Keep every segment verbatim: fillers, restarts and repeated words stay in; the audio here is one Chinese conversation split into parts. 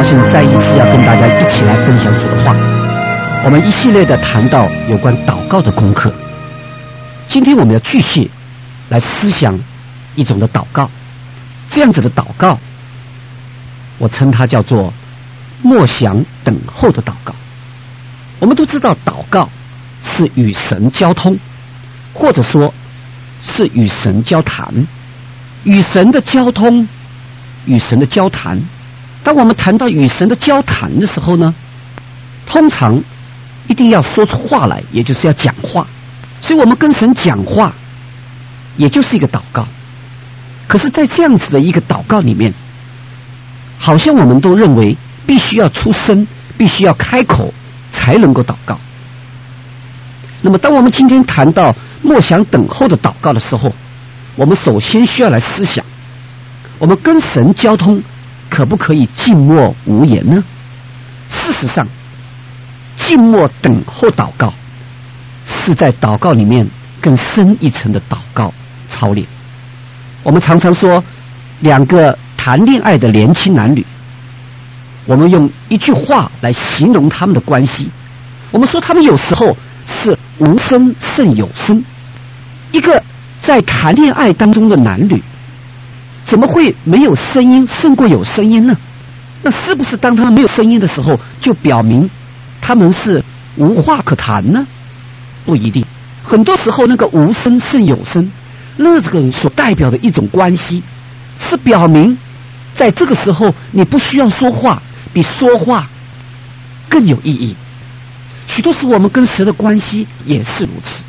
兴再一次要跟大家一起来分享主的话。我们一系列的谈到有关祷告的功课，今天我们要继续来思想一种的祷告。这样子的祷告，我称它叫做默想等候的祷告。我们都知道祷告是与神交通，或者说是与神交谈。与神的交通，与神的交谈，当我们谈到与神的交谈的时候呢，通常一定要说出话来，也就是要讲话。所以我们跟神讲话也就是一个祷告。可是在这样子的一个祷告里面，好像我们都认为必须要出声，必须要开口才能够祷告。那么当我们今天谈到默想等候的祷告的时候，我们首先需要来思想，我们跟神交通可不可以静默无言呢？事实上，静默等候祷告是在祷告里面更深一层的祷告操练。我们常常说，两个谈恋爱的年轻男女，我们用一句话来形容他们的关系，我们说他们有时候是无声胜有声。一个在谈恋爱当中的男女，怎么会没有声音胜过有声音呢？那是不是当他们没有声音的时候，就表明他们是无话可谈呢？不一定。很多时候那个无声胜有声，那这个所代表的一种关系，是表明在这个时候你不需要说话，比说话更有意义。许多时我们跟神的关系也是如此。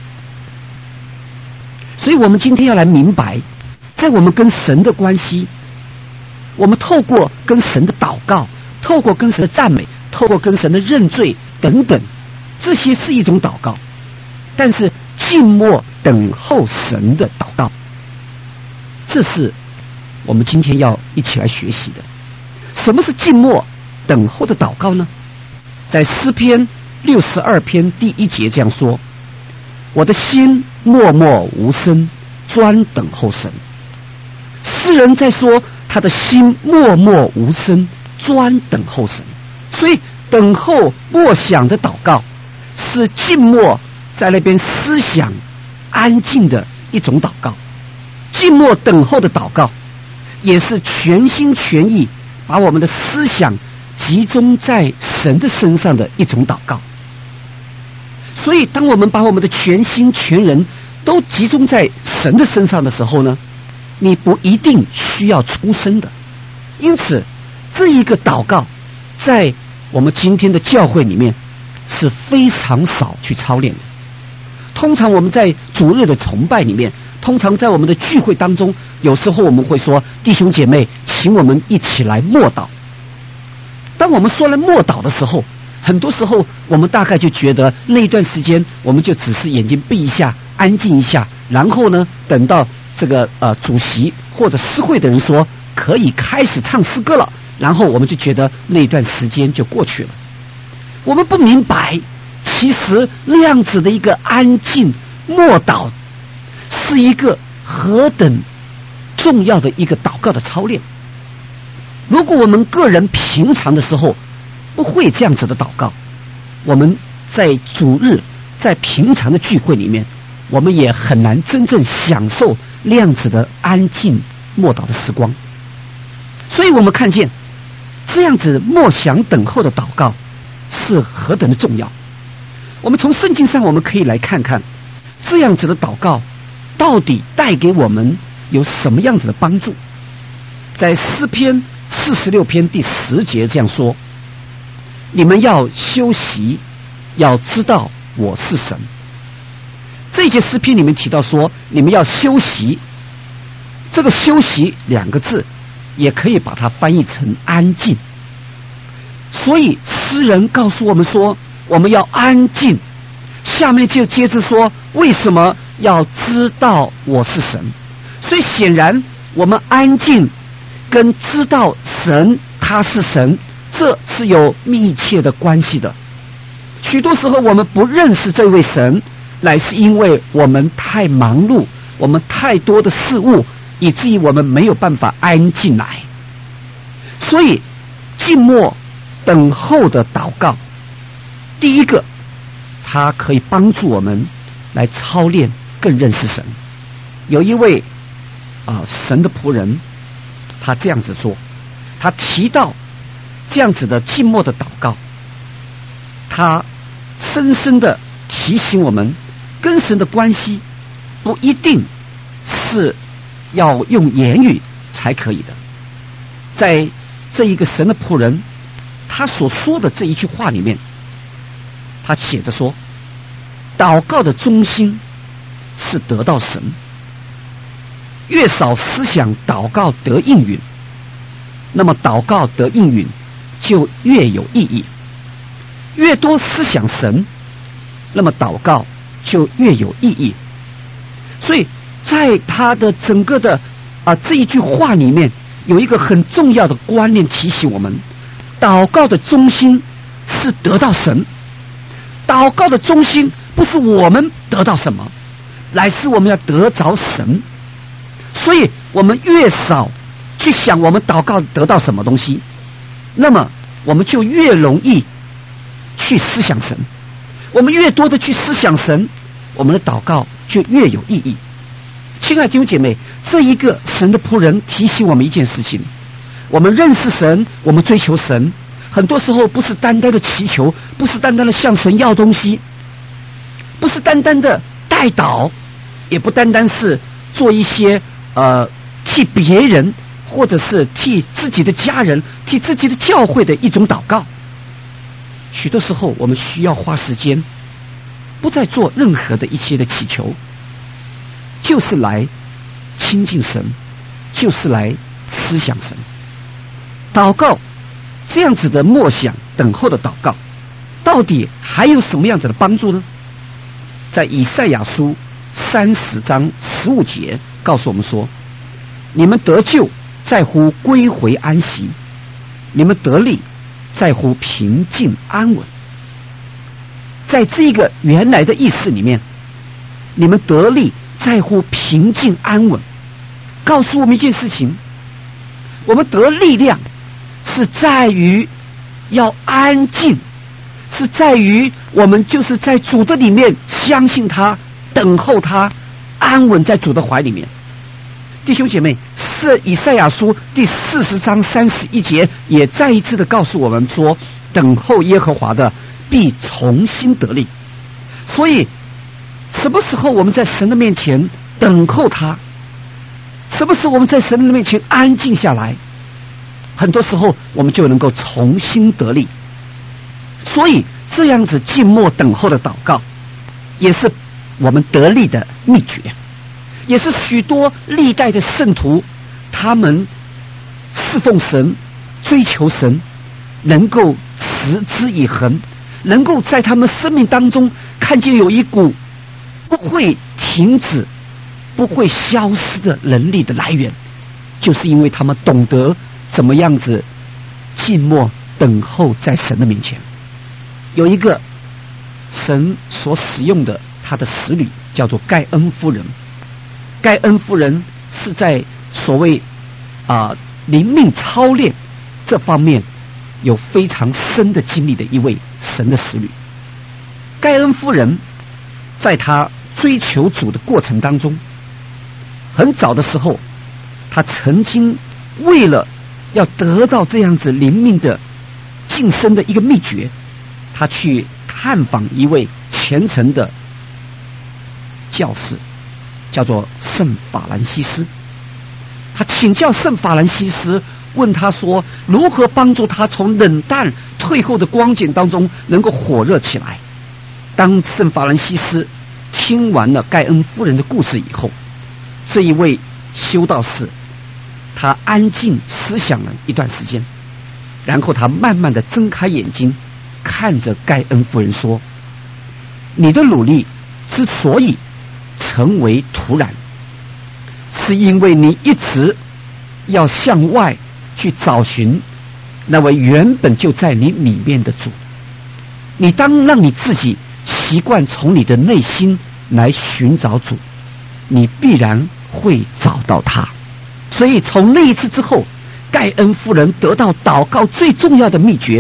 所以我们今天要来明白，在我们跟神的关系，我们透过跟神的祷告，透过跟神的赞美，透过跟神的认罪等等，这些是一种祷告。但是静默等候神的祷告，这是我们今天要一起来学习的。什么是静默等候的祷告呢？在诗篇六十二篇第一节这样说：我的心默默无声，专等候神。诗人在说他的心默默无声，专等候神。所以等候默想的祷告是静默在那边思想安静的一种祷告。静默等候的祷告也是全心全意把我们的思想集中在神的身上的一种祷告。所以当我们把我们的全心全人都集中在神的身上的时候呢，你不一定需要出声的。因此这一个祷告在我们今天的教会里面是非常少去操练的。通常我们在主日的崇拜里面，通常在我们的聚会当中，有时候我们会说，弟兄姐妹，请我们一起来默祷。当我们说了默祷的时候，很多时候我们大概就觉得那一段时间我们就只是眼睛闭一下，安静一下，然后呢等到这个呃主席或者诗会的人说可以开始唱诗歌了，然后我们就觉得那一段时间就过去了。我们不明白，其实那样子的一个安静默祷是一个何等重要的一个祷告的操练。如果我们个人平常的时候不会这样子的祷告，我们在主日在平常的聚会里面，我们也很难真正享受那样子的安静默祷的时光。所以我们看见这样子默想等候的祷告是何等的重要。我们从圣经上我们可以来看看这样子的祷告到底带给我们有什么样子的帮助。在诗篇四十六篇第十节这样说：你们要休息，要知道我是神。这些诗篇里面提到说你们要休息，这个休息两个字也可以把它翻译成安静。所以诗人告诉我们说我们要安静，下面就接着说为什么要知道我是神。所以显然我们安静跟知道神他是神，这是有密切的关系的。许多时候我们不认识这位神，乃是因为我们太忙碌，我们太多的事物，以至于我们没有办法安静来。所以静默等候的祷告，第一个，它可以帮助我们来操练更认识神。有一位啊、呃、神的仆人，他这样子说，他提到这样子的静默的祷告，他深深的提醒我们，跟神的关系不一定是要用言语才可以的。在这一个神的仆人他所说的这一句话里面，他写着说，祷告的中心是得到神，越少思想祷告得应允，那么祷告得应允就越有意义，越多思想神，那么祷告就越有意义。所以在他的整个的啊这一句话里面，有一个很重要的观念提醒我们，祷告的中心是得到神，祷告的中心不是我们得到什么，乃是我们要得着神。所以我们越少去想我们祷告得到什么东西，那么我们就越容易去思想神，我们越多的去思想神，我们的祷告就越有意义。亲爱的弟兄姐妹，这一个神的仆人提醒我们一件事情，我们认识神，我们追求神，很多时候不是单单的祈求，不是单单的向神要东西，不是单单的代祷，也不单单是做一些呃替别人或者是替自己的家人替自己的教会的一种祷告。许多时候我们需要花时间不再做任何的一些的祈求，就是来亲近神，就是来思想神。祷告这样子的默想等候的祷告，到底还有什么样子的帮助呢？在以赛亚书三十章十五节告诉我们说，你们得救在乎归回安息，你们得力在乎平静安稳。在这个原来的意思里面，你们得力在乎平静安稳，告诉我们一件事情，我们得力量是在于要安静，是在于我们就是在主的里面相信他，等候他，安稳在主的怀里面。弟兄姐妹，是以赛亚书第四十章三十一节也再一次的告诉我们说，等候耶和华的必重新得力。所以什么时候我们在神的面前等候他，什么时候我们在神的面前安静下来，很多时候我们就能够重新得力。所以这样子静默等候的祷告也是我们得力的秘诀，也是许多历代的圣徒他们侍奉神追求神能够持之以恒，能够在他们生命当中看见有一股不会停止不会消失的能力的来源，就是因为他们懂得怎么样子静默等候在神的面前。有一个神所使用的他的使女叫做盖恩夫人，盖恩夫人是在所谓啊、呃、灵命操练这方面有非常深的经历的一位神的使女。盖恩夫人在她追求主的过程当中，很早的时候她曾经为了要得到这样子灵命的晋升的一个秘诀，她去探访一位虔诚的教士，叫做圣法兰西斯。他请教圣法兰西斯，问他说如何帮助他从冷淡退后的光景当中能够火热起来。当圣法兰西斯听完了盖恩夫人的故事以后，这一位修道士他安静思想了一段时间，然后他慢慢的睁开眼睛，看着盖恩夫人说，你的努力之所以成为突然，是因为你一直要向外去找寻那位原本就在你里面的主。你当让你自己习惯从你的内心来寻找主，你必然会找到他。所以从那一次之后，盖恩夫人得到祷告最重要的秘诀，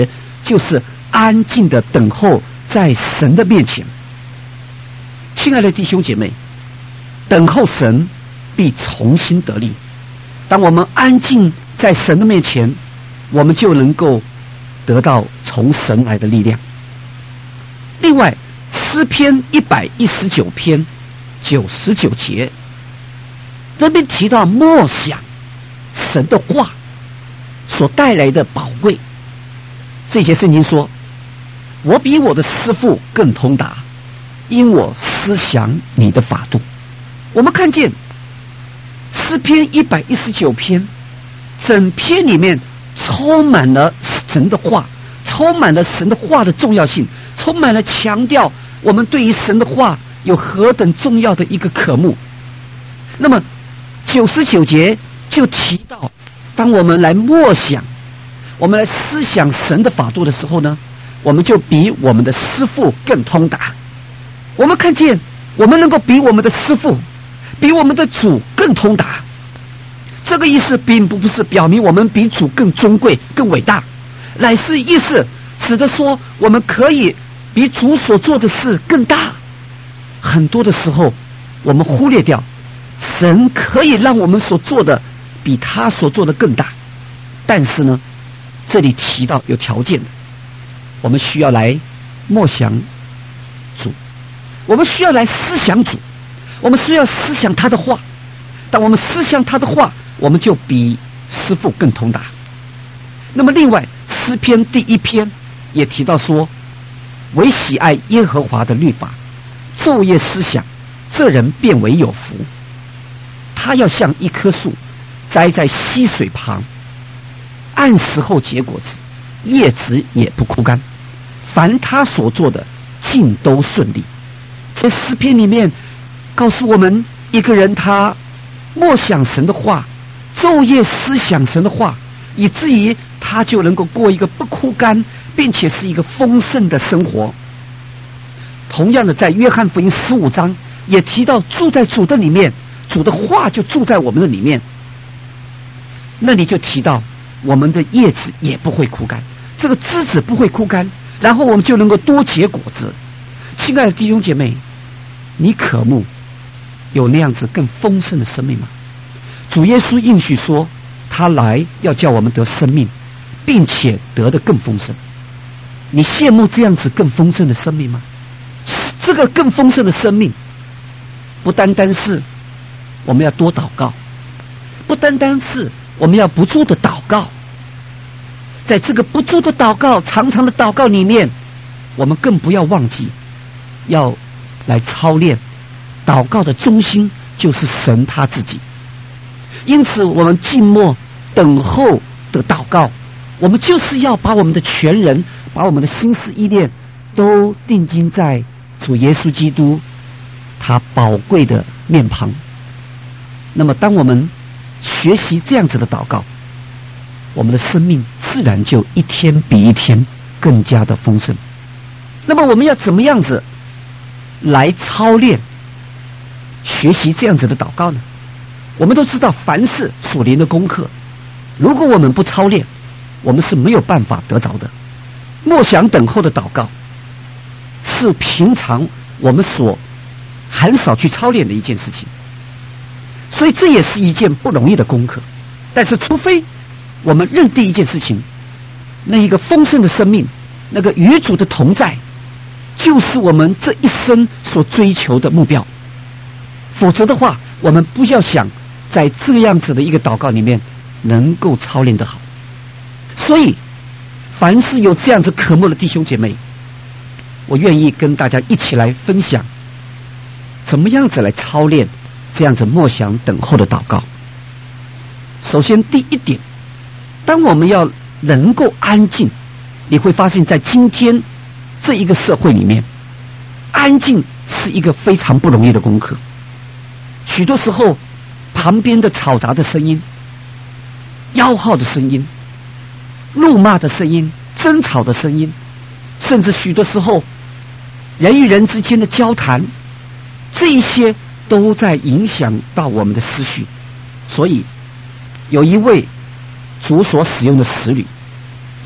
就是安静的等候在神的面前。亲爱的弟兄姐妹，等候神必重新得力。当我们安静在神的面前，我们就能够得到从神来的力量。另外，诗篇一百一十九篇九十九节那边提到默想神的话所带来的宝贵。这些圣经说，我比我的师父更通达，因我思想你的法度。我们看见诗篇一百一十九篇整篇里面充满了神的话，充满了神的话的重要性，充满了强调我们对于神的话有何等重要的一个渴慕。那么九十九节就提到，当我们来默想，我们来思想神的法度的时候呢，我们就比我们的师父更通达。我们看见我们能够比我们的师父，比我们的主更通达。这个意思并不是表明我们比主更尊贵更伟大，乃是意思指的说我们可以比主所做的事更大。很多的时候我们忽略掉神可以让我们所做的比他所做的更大，但是呢，这里提到有条件的，我们需要来默想主，我们需要来思想主，我们需要思想他的话。当我们思想他的话，我们就比师父更通达。那么另外，诗篇第一篇也提到说，唯喜爱耶和华的律法，昼夜思想，这人便为有福。他要像一棵树栽在溪水旁，按时候结果子，叶子也不枯干，凡他所做的尽都顺利。在诗篇里面告诉我们，一个人他默想神的话，昼夜思想神的话，以至于他就能够过一个不枯干并且是一个丰盛的生活。同样的，在约翰福音十五章也提到，住在主的里面，主的话就住在我们的里面。那里就提到我们的叶子也不会枯干，这个枝子不会枯干，然后我们就能够多结果子。亲爱的弟兄姐妹，你渴慕有那样子更丰盛的生命吗？主耶稣应许说，他来要叫我们得生命，并且得得更丰盛。你羡慕这样子更丰盛的生命吗？这个更丰盛的生命不单单是我们要多祷告，不单单是我们要不住的祷告，在这个不住的祷告，长长的祷告里面，我们更不要忘记要来操练祷告的中心就是神他自己。因此我们静默等候的祷告，我们就是要把我们的全人，把我们的心思意念都定睛在主耶稣基督他宝贵的面庞。那么当我们学习这样子的祷告，我们的生命自然就一天比一天更加的丰盛。那么我们要怎么样子来操练学习这样子的祷告呢？我们都知道，凡是属灵的功课，如果我们不操练，我们是没有办法得着的。默想等候的祷告是平常我们所很少去操练的一件事情，所以这也是一件不容易的功课。但是除非我们认定一件事情，那一个丰盛的生命，那个与主的同在，就是我们这一生所追求的目标，否则的话，我们不要想在这样子的一个祷告里面能够操练得好。所以凡是有这样子渴慕的弟兄姐妹，我愿意跟大家一起来分享怎么样子来操练这样子默想等候的祷告。首先第一点，当我们要能够安静，你会发现在今天这一个社会里面，安静是一个非常不容易的功课。许多时候旁边的嘈杂的声音，吆喝的声音，怒骂的声音，争吵的声音，甚至许多时候人与人之间的交谈，这一些都在影响到我们的思绪。所以有一位主所使用的使女，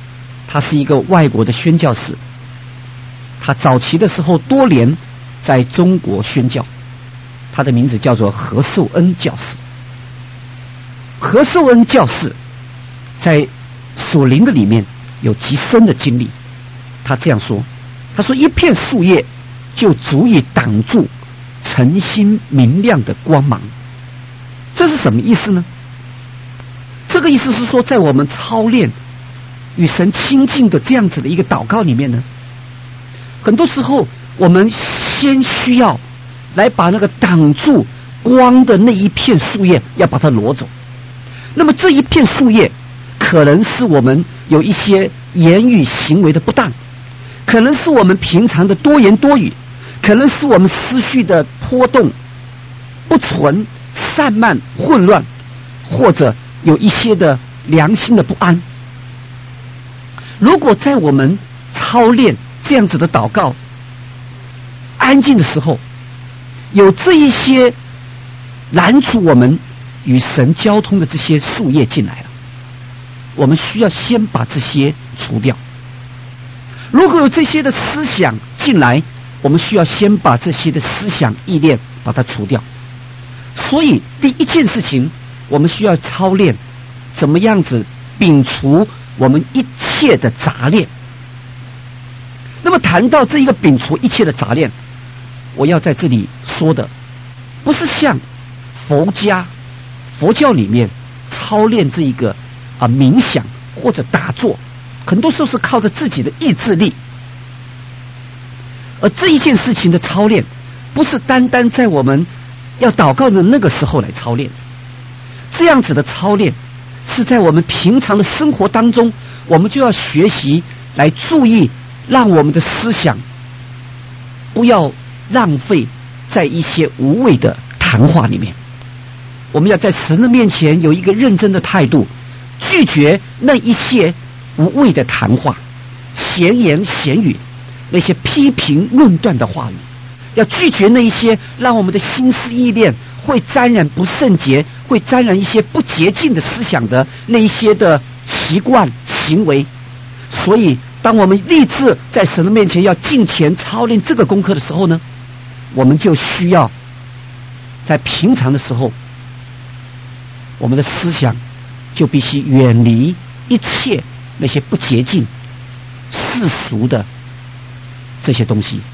他是一个外国的宣教士，他早期的时候多年在中国宣教，他的名字叫做何寿恩教士。何寿恩教士在属灵的里面有极深的经历，他这样说，他说一片树叶就足以挡住晨星明亮的光芒。这是什么意思呢？这个意思是说，在我们操练与神亲近的这样子的一个祷告里面呢，很多时候我们先需要来把那个挡住光的那一片树叶要把它挪走。那么这一片树叶可能是我们有一些言语行为的不当，可能是我们平常的多言多语，可能是我们思绪的波动不纯、散漫、混乱，或者有一些的良心的不安。如果在我们操练这样子的祷告安静的时候，有这一些拦阻我们与神交通的这些树叶进来了，我们需要先把这些除掉。如果有这些的思想进来，我们需要先把这些的思想意念把它除掉。所以第一件事情，我们需要操练怎么样子摒除我们一切的杂念。那么谈到这一个摒除一切的杂念，我要在这里说的不是像佛家佛教里面操练这一个啊冥想或者打坐，很多时候是靠着自己的意志力。而这一件事情的操练，不是单单在我们要祷告的那个时候来操练，这样子的操练是在我们平常的生活当中，我们就要学习来注意，让我们的思想不要浪费在一些无谓的谈话里面。我们要在神的面前有一个认真的态度，拒绝那一些无谓的谈话、闲言闲语，那些批评论断的话语，要拒绝那一些让我们的心思意念会沾染不圣洁、会沾染一些不洁净的思想的那一些的习惯行为。所以当我们立志在神的面前要敬虔操练这个功课的时候呢，我们就需要在平常的时候，我们的思想就必须远离一切那些不洁净世俗的这些东西。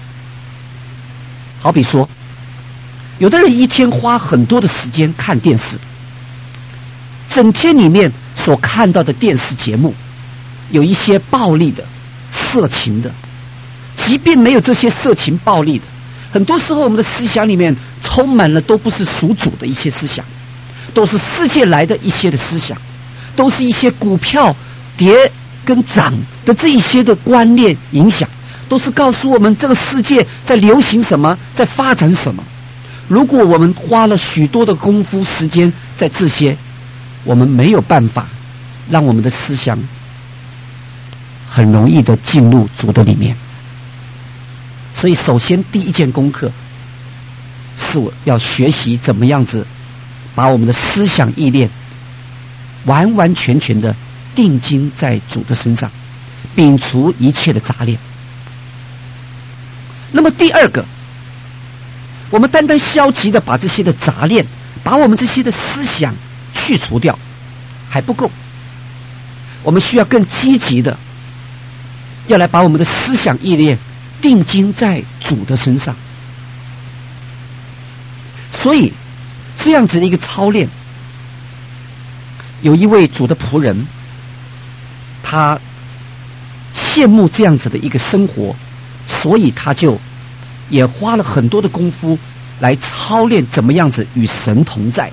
好比说，有的人一天花很多的时间看电视，整天里面所看到的电视节目有一些暴力的、色情的，即便没有这些色情暴力的，很多时候我们的思想里面充满了都不是属主的一些思想，都是世界来的一些的思想，都是一些股票跌跟涨的这一些的观念影响，都是告诉我们这个世界在流行什么，在发展什么。如果我们花了许多的功夫时间在这些，我们没有办法让我们的思想很容易的进入主的里面。所以首先第一件功课是我要学习怎么样子把我们的思想意念完完全全的定睛在主的身上，摒除一切的杂念。那么第二个，我们单单消极的把这些的杂念，把我们这些的思想去除掉还不够，我们需要更积极的要来把我们的思想意念定睛在主的身上。所以这样子的一个操练，有一位主的仆人，他羡慕这样子的一个生活，所以他就也花了很多的功夫来操练怎么样子与神同在。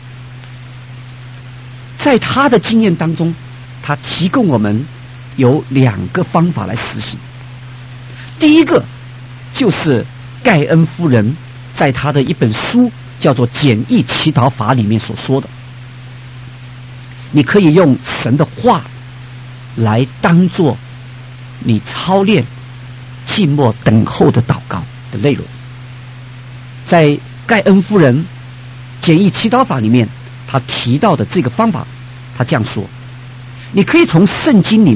在他的经验当中，他提供我们有两个方法来实行。第一个就是盖恩夫人在他的一本书叫做《简易祈祷法》里面所说的，你可以用神的话来当作你操练静默等候的祷告的内容。在盖恩夫人简易祈祷法里面，他提到的这个方法，他这样说：你可以从圣经里面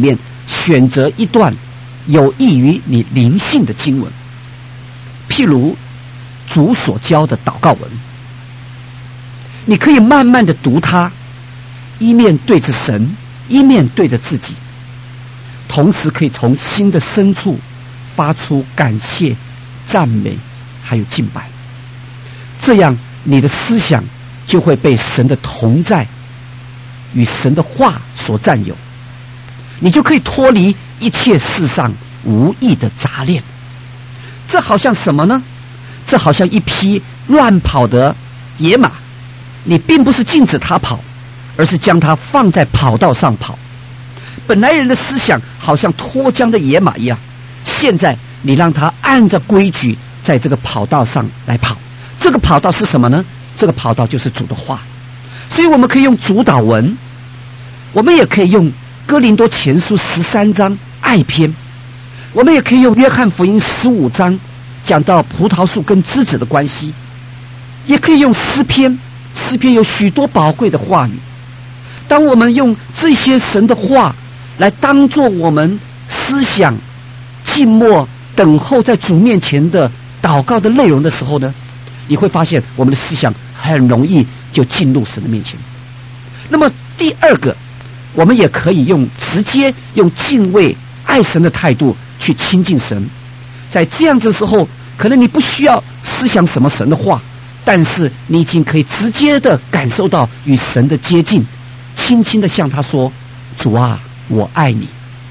选择一段有益于你灵性的经文，譬如主所教的祷告文，你可以慢慢的读它，一面对着神，一面对着自己，同时可以从心的深处发出感谢、赞美还有敬拜，这样你的思想就会被神的同在与神的话所占有，你就可以脱离一切世上无益的杂念。这好像什么呢？这好像一匹乱跑的野马，你并不是禁止它跑，而是将它放在跑道上跑。本来人的思想好像脱缰的野马一样，现在你让它按照规矩在这个跑道上来跑。这个跑道是什么呢？这个跑道就是主的话。所以我们可以用主祷文，我们也可以用哥林多前书十三章爱篇，我们也可以用约翰福音十五章讲到葡萄树跟枝子的关系，也可以用诗篇，诗篇有许多宝贵的话语。当我们用这些神的话来当作我们思想静默等候在主面前的祷告的内容的时候呢，你会发现我们的思想很容易就进入神的面前。那么第二个，我们也可以用直接用敬畏爱神的态度去亲近神。在这样子的时候，可能你不需要思想什么神的话，但是你已经可以直接的感受到与神的接近，轻轻的向他说：主啊，我爱你。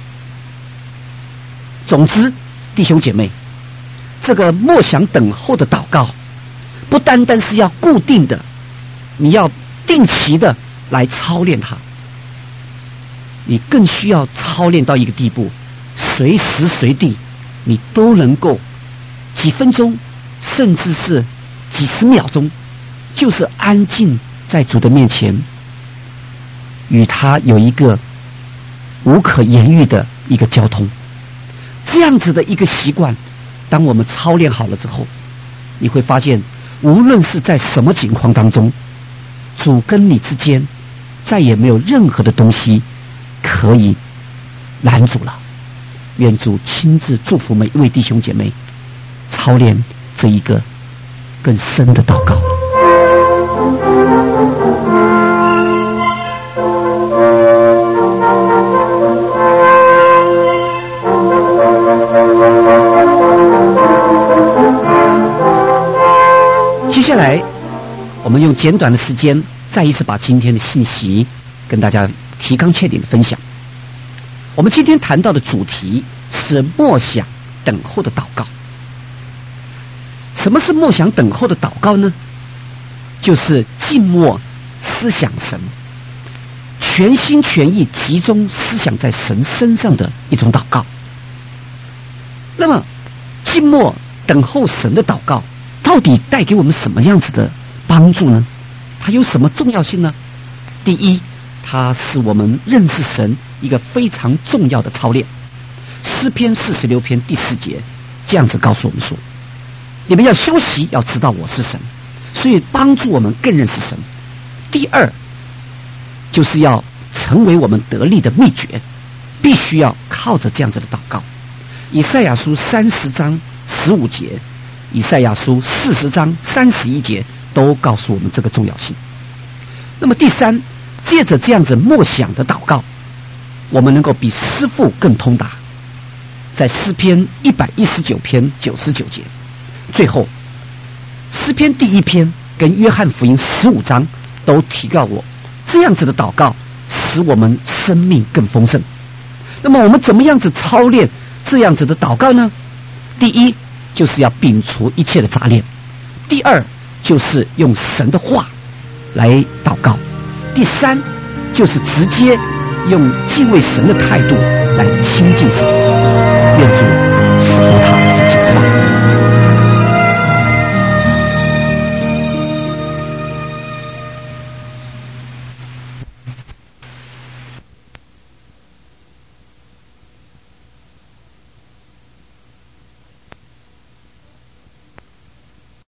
总之，弟兄姐妹，这个默想等候的祷告不单单是要固定的，你要定期的来操练它，你更需要操练到一个地步，随时随地你都能够几分钟甚至是几十秒钟，就是安静在主的面前，与他有一个无可言喻的一个交通。这样子的一个习惯，当我们操练好了之后，你会发现无论是在什么情况当中，主跟你之间再也没有任何的东西可以拦阻了。愿主亲自祝福每一位弟兄姐妹操练这一个更深的祷告。接下来我们用简短的时间再一次把今天的信息跟大家提纲挈领的分享。我们今天谈到的主题是默想等候的祷告。什么是默想等候的祷告呢？就是静默思想神，全心全意集中思想在神身上的一种祷告。那么静默等候神的祷告到底带给我们什么样子的帮助呢？它有什么重要性呢？第一，它是我们认识神一个非常重要的操练。诗篇四十六篇第四节这样子告诉我们说：你们要休息，要知道我是神，所以帮助我们更认识神。第二，就是要成为我们得力的秘诀，必须要靠着这样子的祷告。以赛亚书三十章十五节，以赛亚书四十章三十一节都告诉我们这个重要性。那么第三，借着这样子默想的祷告，我们能够比师父更通达。在诗篇一百一十九篇九十九节，最后诗篇第一篇跟约翰福音十五章都提到过这样子的祷告使我们生命更丰盛。那么我们怎么样子操练这样子的祷告呢？第一，就是要摒除一切的杂念；第二，就是用神的话来祷告；第三，就是直接用敬畏神的态度来亲近神。愿主赐福他自己的话。